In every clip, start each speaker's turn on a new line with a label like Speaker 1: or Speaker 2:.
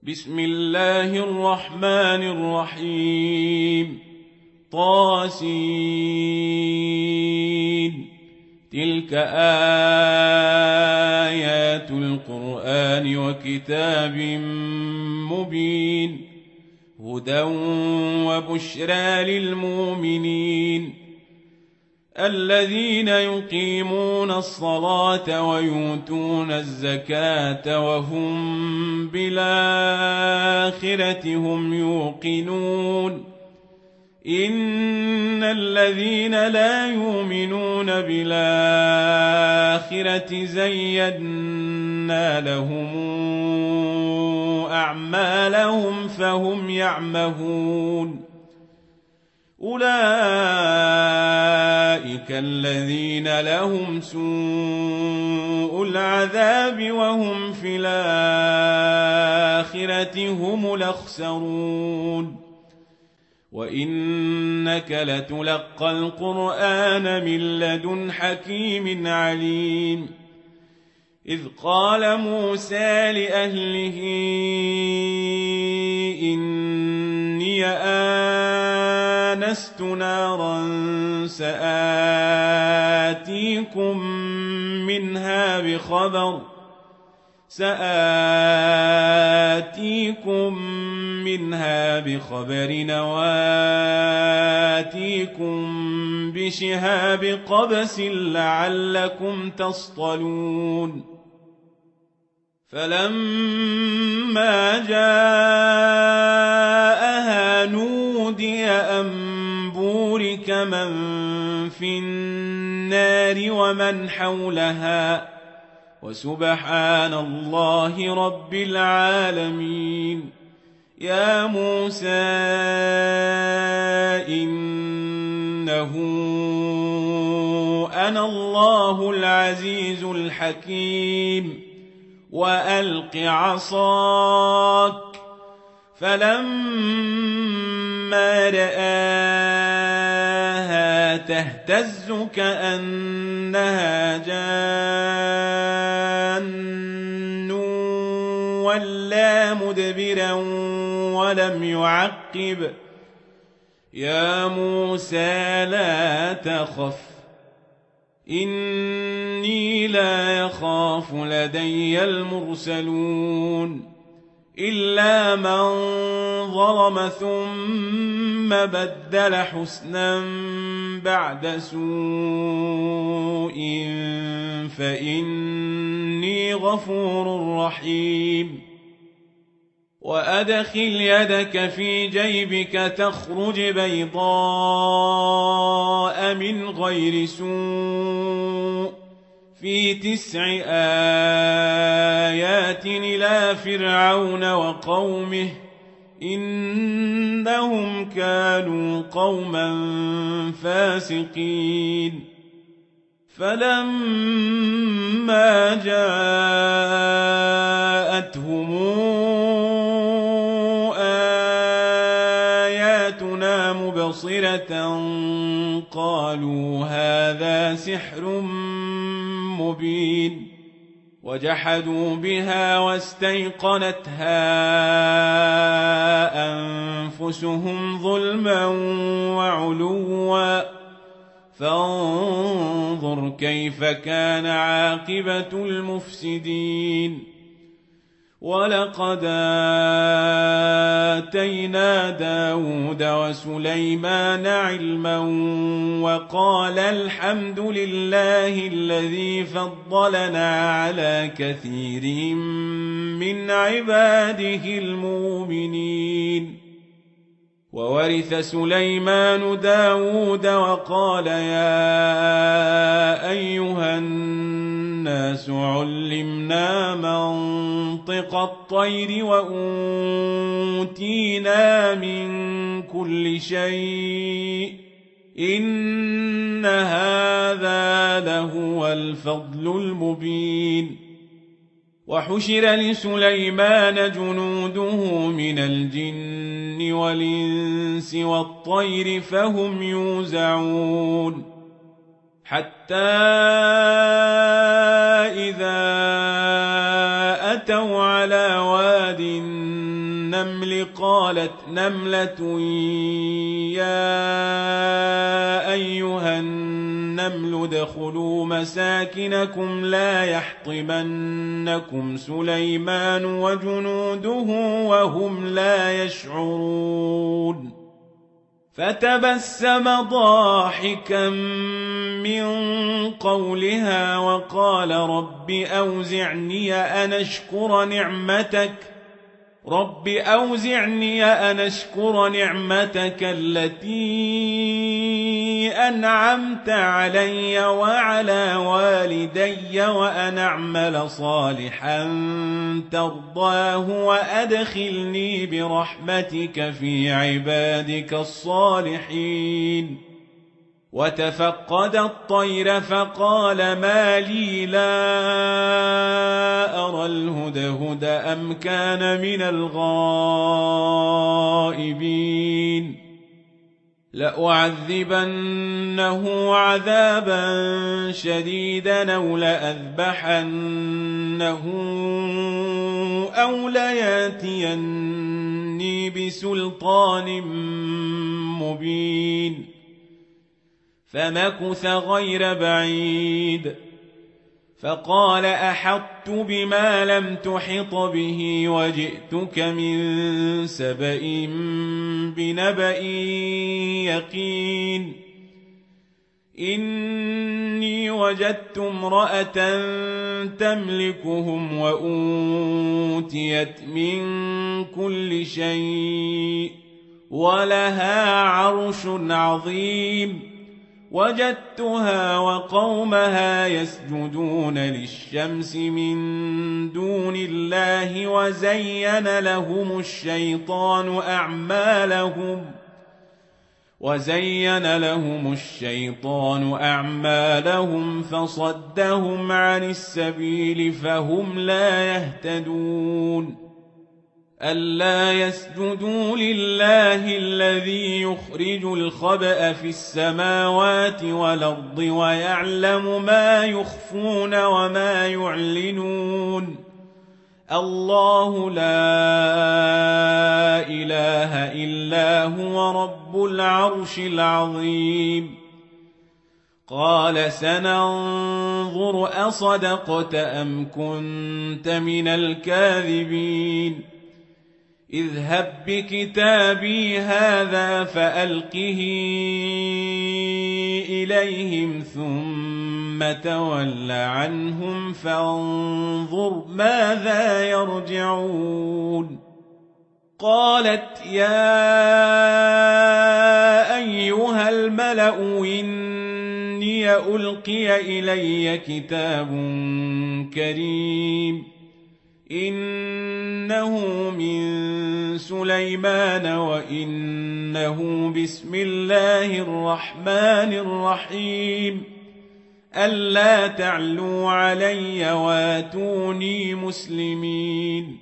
Speaker 1: بسم الله الرحمن الرحيم طاسين تلك آيات القرآن وكتاب مبين هدى وبشرى للمؤمنين الذين يقيمون الصلاة ويؤتون الزكاة وهم بالآخرة هم يوقنون إن الذين لا يؤمنون بالآخرة زينا لهم أعمالهم فهم يعمهون أولئك الذين لهم سوء العذاب وهم في الآخرة هم الأخسرون وإنك لتلقى القرآن من لدن حكيم عليم إذ قال موسى لأهله إني آنست نارا سآتيكم منها بخبر وآتيكم بشهاب قبس لعلكم تصطلون فلما جاءها نودي أن بورك من في النار ومن حولها وسبحان الله رب العالمين يا موسى إنه أنا الله العزيز الحكيم وألق عصاك فلما رآها تهتز كأنها جان ولا مدبرا ولم يعقب يا موسى لا تخف إني لا يخاف لدي المرسلون إلا من ظلم ثم بدل حسنا بعد سوء فإني غفور رحيم وأدخل يدك في جيبك تخرج بيضاء من غير سوء في 9 آيات إلى فرعون وقومه إنهم كانوا قوما فاسقين فلما جاءتهم آياتنا مبصرة قالوا هذا سحر مبين وجحدوا بها واستيقنتها أنفسهم ظلما وعلوا فانظر كيف كان عاقبة المفسدين ولقد آتينا داود وسليمان علما وقال الحمد لله الذي فضلنا على كثير من عباده المؤمنين وورث سليمان داود وقال يا أيها الناس علمنا منطق الطير وأوتينا من كل شيء إن هذا لهو الفضل المبين وحشر لسليمان جنوده من الجن والإنس والطير فهم يوزعون حتى إذا أتوا على واد النمل قالت نملة يا أيها النمل ادخلوا مساكنكم لا يحطمنكم سليمان وجنوده وهم لا يشعرون فتبسم ضاحكا من قولها وقال رب أوزعني أن أشكر نعمتك التي أنعمت علي وعلى والدي وأن أعمل صالحا ترضاه وأدخلني برحمتك في عبادك الصالحين وتفقد الطير فقال ما لي لا أرى الهدهد أم كان من الغائبين لأعذبنه عذابا شديدا أو لأذبحنه أو لياتيني بسلطان مبين فمكث غير بعيد فقال أحطت بما لم تحط به وجئتك من سبأ بنبأ يقين إني وجدت امرأة تملكهم وأوتيت من كل شيء ولها عرش عظيم وجدتها وقومها يسجدون للشمس من دون الله وزين لهم الشيطان أعمالهم فصدهم عن السبيل فهم لا يهتدون ألا يسجدوا لله الذي يخرج الخبأ في السماوات والأرض ويعلم ما يخفون وما يعلنون الله لا إله إلا هو رب العرش العظيم قال سننظر أصدقت أم كنت من الكاذبين اذهب بكتابي هذا فألقه إليهم ثم تول عنهم فانظر ماذا يرجعون قالت يا أيها الملأ إني ألقي إلي كتاب كريم إنه من سليمان وإنه بسم الله الرحمن الرحيم ألا تعلوا علي واتوني مسلمين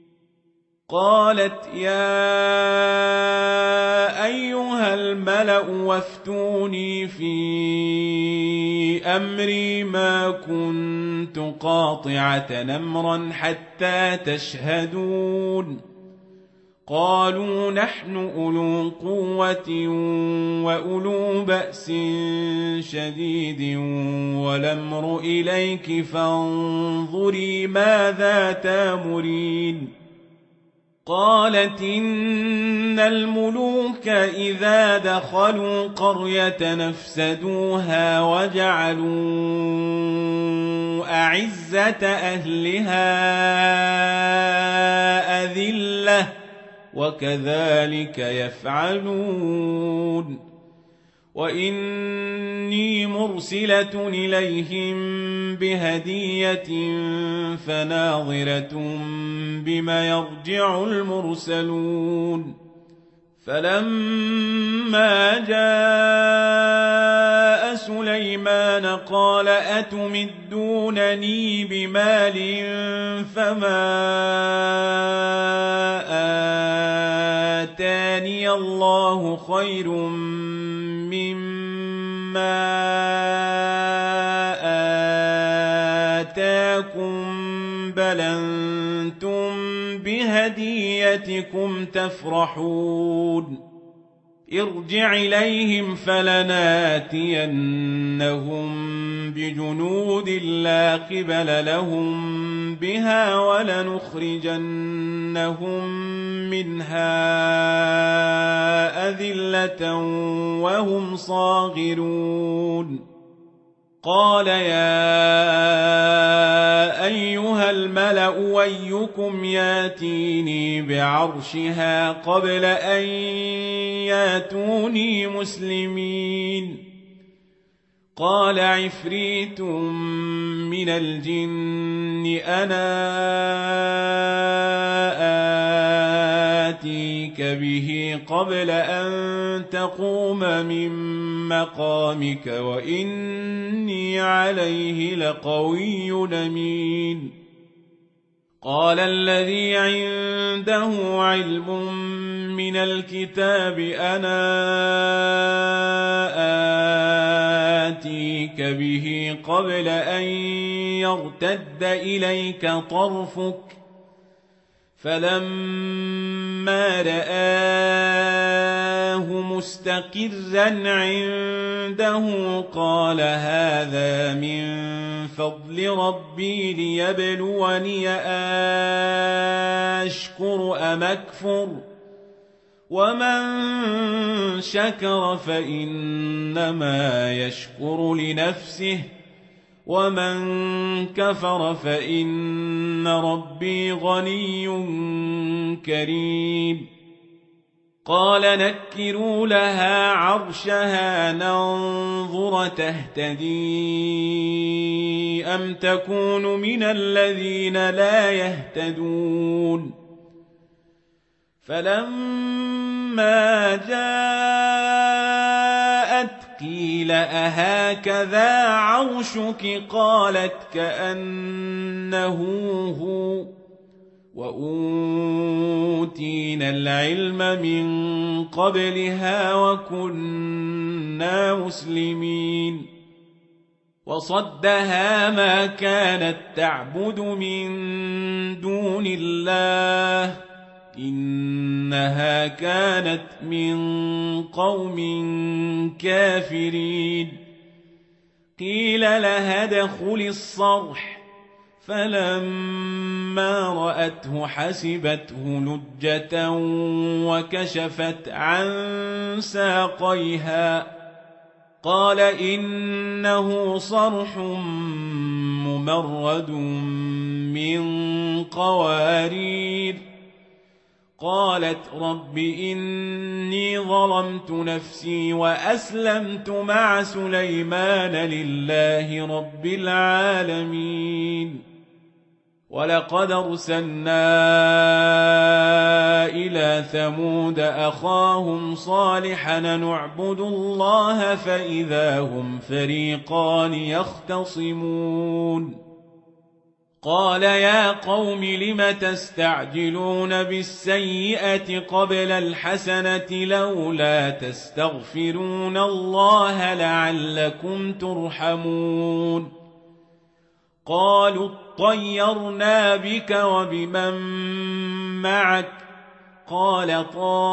Speaker 1: قالت يا أيها الملأ وافتوني في أمري ما كنت قاطعة أمرا حتى تشهدون قالوا نحن أولو قوة وأولو بأس شديد والأمر إليك فانظري ماذا تأمرين قالت إن الملوك إذا دخلوا قرية نفسدوها وجعلوا أعزة أهلها أذلة وكذلك يفعلون وإني مرسلة إليهم بهدية فناظرة بما يرجع المرسلون فلما جاء سليمان قال أتمدونني بمال فما آتاني الله خير مما آتاكم بل أنتم بهديتكم تفرحون ارجع إليهم فلناتينهم بجنود لا قبل لهم بها ولنخرجنهم منها أذلة وهم صاغرون قال يا أيها الملأ أيكم ياتيني بعرشها قبل أن ياتوني مسلمين قال عفريت من الجن أنا آتيك به قبل أن تقوم من مقامك وإني عليه لقوي أمين قال الذي عنده علم من الكتاب أنا آتيك به قبل أن يرتد إليك طرفك فلما رآه مستقرا عنده قال هذا من فضل ربي ليبلوني أشكر أم أكفر ومن شكر فإنما يشكر لنفسه ومن كفر فإن ربي غني كريم قال نكروا لها عرشها ننظر تهتدي أم تكون من الذين لا يهتدون فلما جاءت قيل أهكذا عرشك قالت كأنه هو وأوتينا العلم من قبلها وكنا مسلمين وصدها ما كانت تعبد من دون الله إنها كانت من قوم كافرين قيل لها ادخل الصرح فلما رأته حسبته لجة وكشفت عن ساقيها قال إنه صرح ممرد من قوارير قالت رب إني ظلمت نفسي وأسلمت مع سليمان لله رب العالمين ولقد أرسلنا إلى ثمود أخاهم صالحا نعبد الله فإذا هم فريقان يختصمون قال يا قوم لم تستعجلون بالسيئة قبل الحسنة لولا تستغفرون الله لعلكم ترحمون قالوا اطيرنا بك وبمن معك قال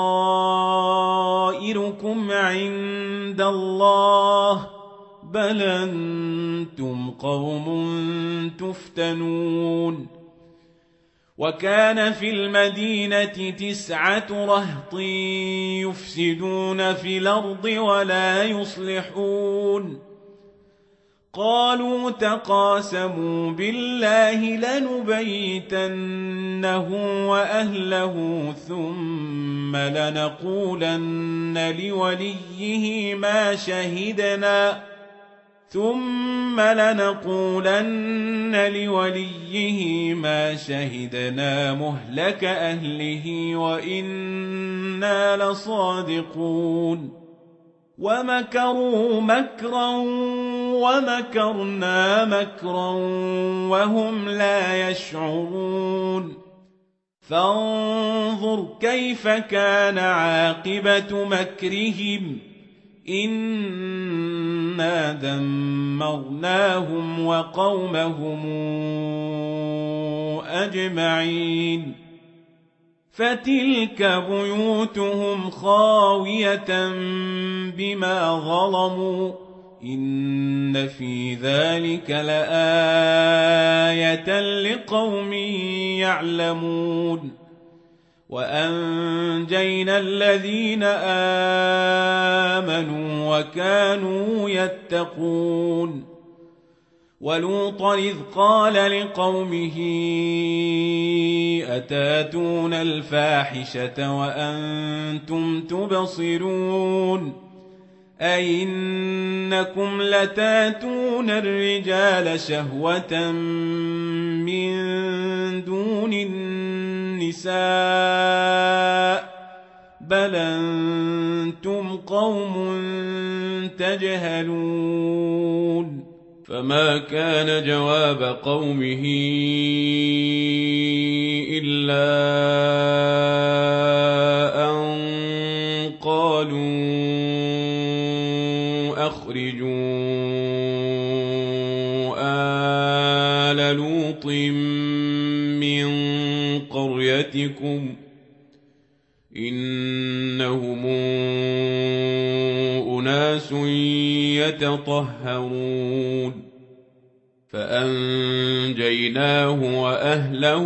Speaker 1: طائركم عند الله بل أنتم قوم تفتنون وكان في المدينة 9 رهط يفسدون في الأرض ولا يصلحون قالوا تقاسموا بالله لنبيتنه وأهله ثم لنقولن لوليه ما شهدنا مهلك أهله وإنا لصادقون ومكروا مكرا ومكرنا مكرا وهم لا يشعرون فانظر كيف كان عاقبة مكرهم إنا دمرناهم وقومهم أجمعين فتلك بيوتهم خاوية بما ظلموا إن في ذلك لآية لقوم يعلمون وأنجينا الذين آمنوا وكانوا يتقون ولوطا إذ قال لقومه أتاتون الفاحشة وأنتم تبصرون أئنكم لتاتون الرجال شهوة من دون النساء بل أنتم قوم تجهلون فما كان جواب قومه إلا أن قالوا أخرجوا آل لوط من قريتكم إنهم أناس يتطهرون فأنجيناه وأهله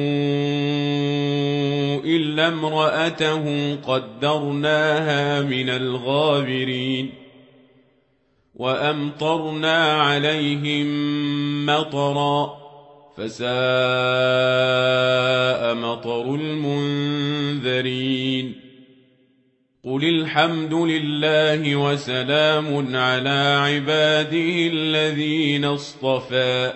Speaker 1: إلا امرأته قدرناها من الغابرين وأمطرنا عليهم مطرا فساء مطر المنذرين قل الحمد لله وسلام على عباده الذين اصطفى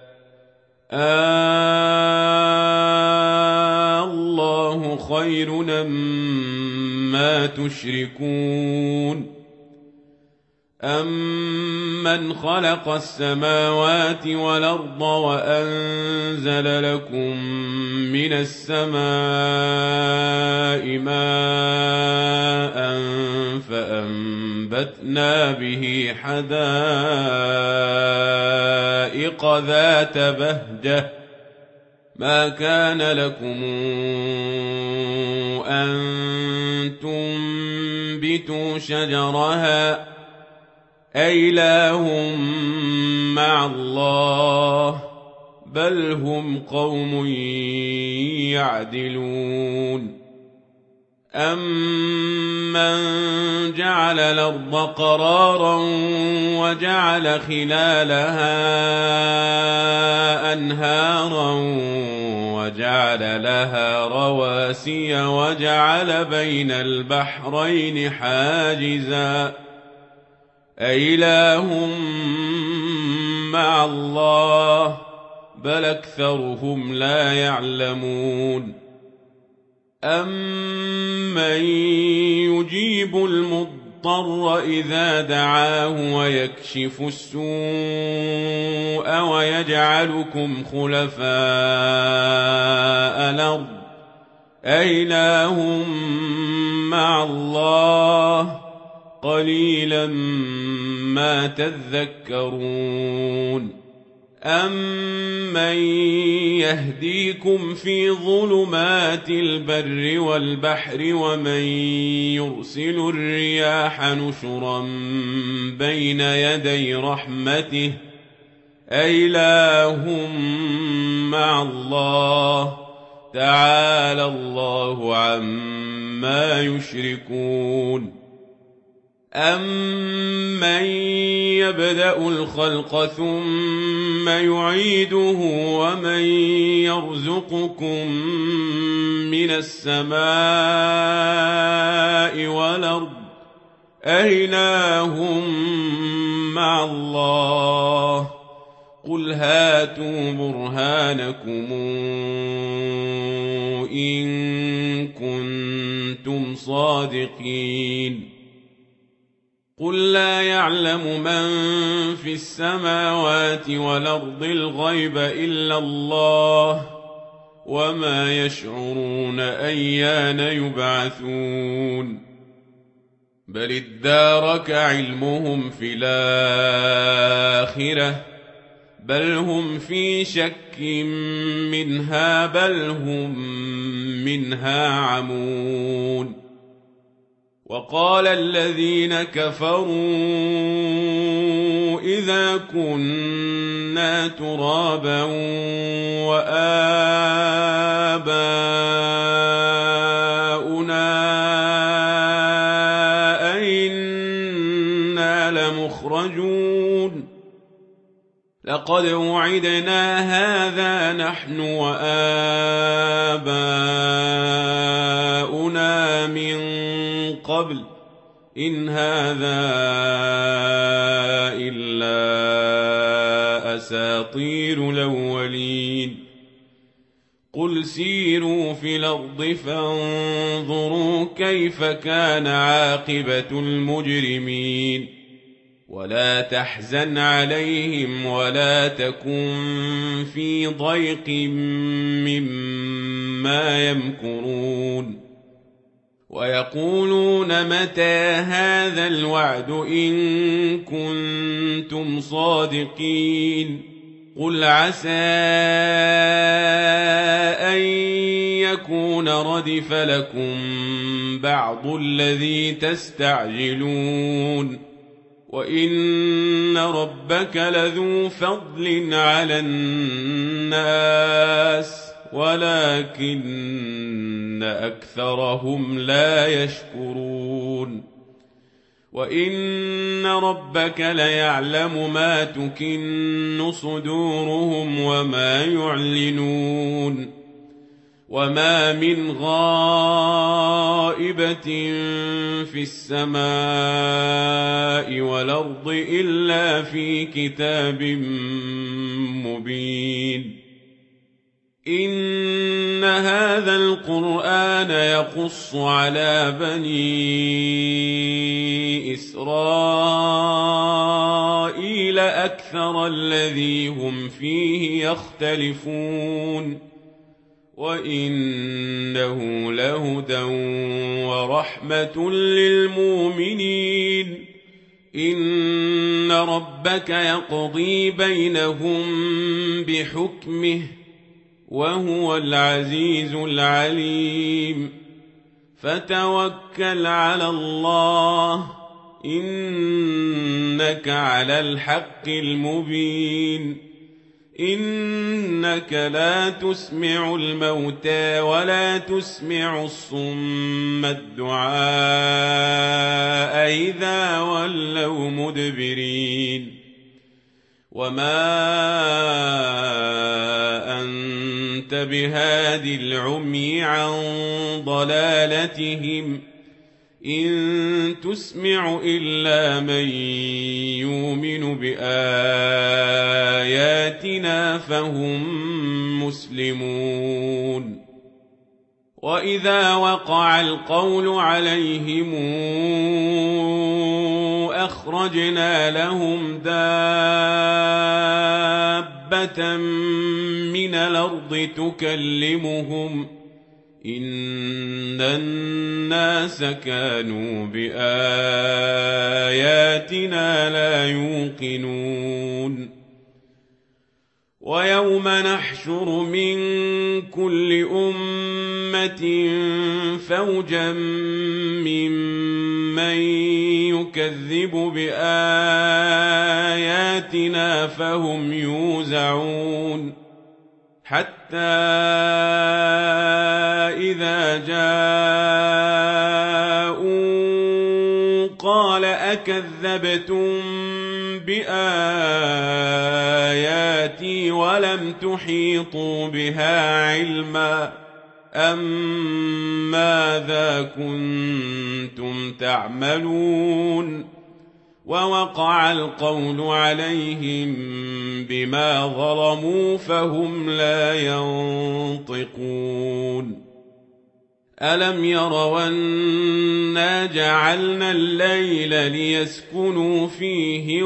Speaker 1: الله خير أما تشركون أمن خلق السماوات والأرض وأنزل لكم من السماء ماء فأنبتنا به حدائق ذات بهجة ما كان لكم أن تنبتوا شجرها أإله مع الله بل هم قوم يعدلون أمن جعل الأرض قرارا وجعل خلالها أنهارا وجعل لها رواسي وجعل بين البحرين حاجزا أإله مع الله بل أكثرهم لا يعلمون أمن يجيب المضطر إذا دعاه ويكشف السوء ويجعلكم خلفاء الأرض أإله مع الله قليلا ما تذكرون أمن يهديكم في ظلمات البر والبحر ومن يرسل الرياح نشرا بين يدي رحمته أإله مع الله تعالى الله عما يشركون أمن يبدأ الخلق ثم يعيده ومن يرزقكم من السماء والأرض أإله مع الله قل هاتوا برهانكم إن كنتم صادقين قل لا يعلم من في السماوات والأرض الغيب إلا الله وما يشعرون أيان يبعثون بل ادارك علمهم في الآخرة بل هم في شك منها بل هم منها عمون وقال الذين كفروا إذا كنا ترابا وآباؤنا أئنا لمخرجون لقد وعدنا هذا نحن وآباؤنا من قبل إن هذا إلا أساطير الأولين قل سيروا في الأرض فانظروا كيف كان عاقبة المجرمين ولا تحزن عليهم ولا تكن في ضيق مما يمكرون ويقولون متى هذا الوعد إن كنتم صادقين قل عسى أن يكون ردف لكم بعض الذي تستعجلون وإن ربك لذو فضل على الناس ولكن أكثرهم لا يشكرون وإن ربك ليعلم ما تكن صدورهم وما يعلنون وما من غائبة في السماء والأرض إلا في كتاب مبين إن هذا القرآن يقص على بني إسرائيل أكثر الذي هم فيه يختلفون وإنه لهدى ورحمة للمؤمنين إن ربك يقضي بينهم بحكمه وهو العزيز العليم فتوكل على الله إنك على الحق المبين إنك لا تسمع الموتى ولا تسمع الصم الدعاء إذا ولوا مدبرين وما أنت بهاد العمي عن ضلالتهم إن تسمع إلا من يؤمن بآياتنا فهم مسلمون وإذا وقع القول عليهم أخرجنا لهم دابة من الأرض تكلمهم إن الناس كانوا بآياتنا لا يوقنون ويوم نحشر من كل أمة فوجا ممن يكذب بآياتنا فهم يوزعون حتى إذا جاءوا قال أكذبتم بآياتي ولم تحيطوا بها علما أم ماذا كنتم تعملون ووقع القول عليهم بما ظلموا فهم لا ينطقون ألم يروا أنا جعلنا الليل ليسكنوا فيه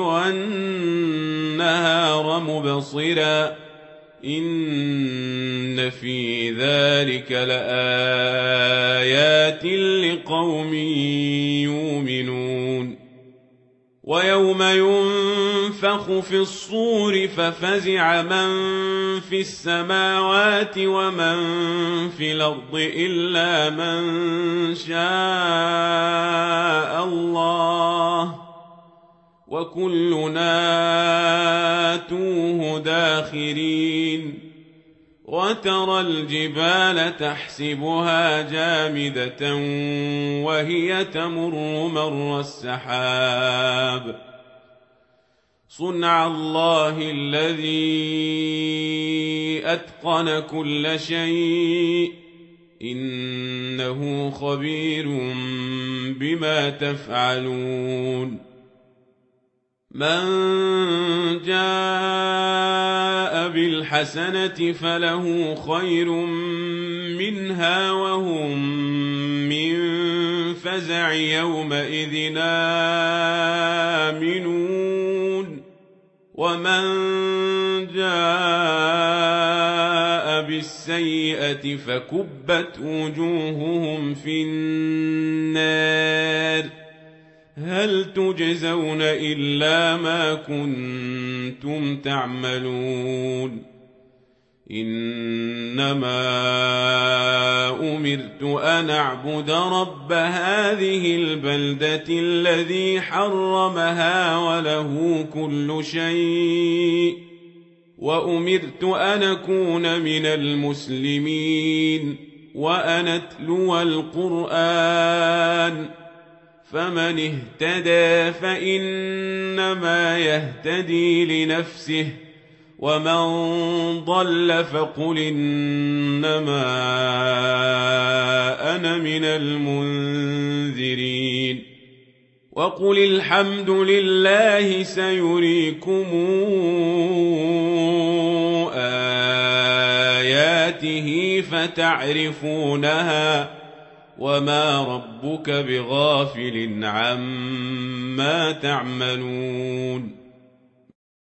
Speaker 1: والنهار مبصرا إن في ذلك لآيات لقوم يؤمنون ويوم ينفخ ينفخ في الصور ففزع من في السماوات ومن في الأرض إلا من شاء الله وكلنا آتوه داخرين وترى الجبال تحسبها جامدة وهي تمر مر السحاب صنع الله الذي أتقن كل شيء إنه خبير بما تفعلون من جاء بالحسنة فله خير منها وهم من فزع يومئذ آمنون ومن جاء بالسيئة فكبت وجوههم في النار هل تجزون إلا ما كنتم تعملون إنما أمرت أن أعبد رب هذه البلدة الذي حرمها وله كل شيء وأمرت أن أكون من المسلمين وأن أتلو القرآن فمن اهتدى فإنما يهتدي لنفسه ومن ضل فقل إنما أنا من المنذرين وقل الحمد لله سيريكم آياته فتعرفونها وما ربك بغافل عما تعملون